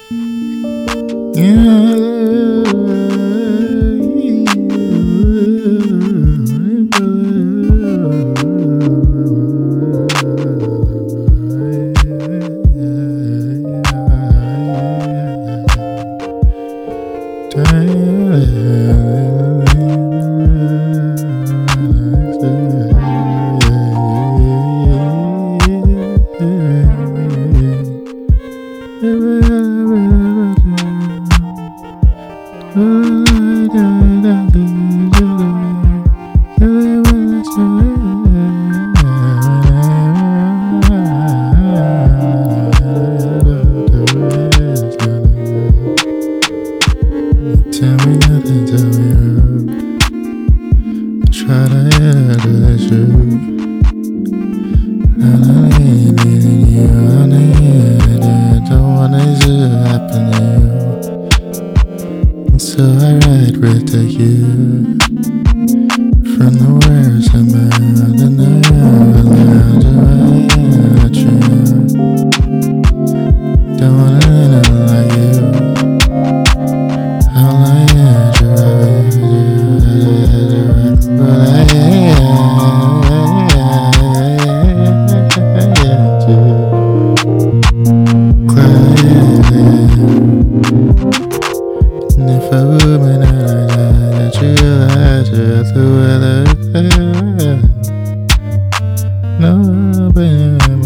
Tell me nothing, tell me rude. I try to handle the truth. And I ain't needing you, I need it. Don't want it to happen to you. And so I write with the you. From the words of my mouth, and I never learned to true. Don't want anything like you. No, baby.